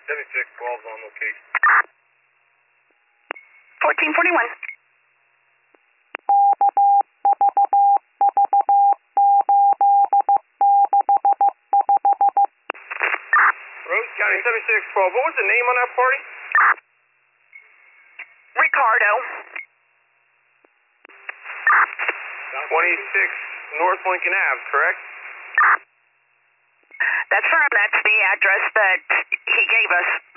7612's on location. 1441. Rose County 7612, what was the name on that party? Ricardo. 26 North Lincoln Ave, correct? That's firm. That's the address that he gave us.